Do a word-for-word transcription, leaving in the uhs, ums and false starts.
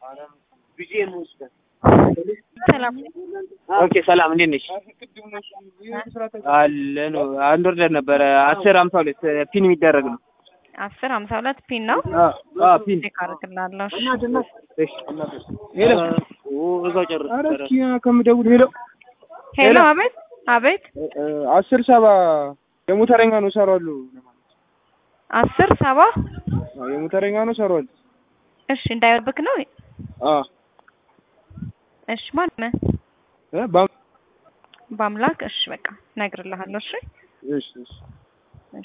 ሰላም ኦኬ ሰላም እንዴት ነሽ አለን አንድ ወርደር ነበር አስር ሃምሳ ሁለት ፒን የሚደረግ ነው አስር ሃምሳ ሁለት ፒን ነው አ ፒን ይካርክላለሽ እሺ ሄሎ ኦ እዛው ጨርስ አረኪ ከምደውል ሄሎ ሄሎ አቤት አቤት አስር ሰባ የሞተረኛ ነው ሰራሉ አስር ሰባ የሞተረኛ ነው ሰራሉ እሺ እንዳይወርብክ ነው አ እሺ ማን ነው እ ባም ባምላክ እሺ በቃ ነግርልሃለሁ እሺ እሺ እሺ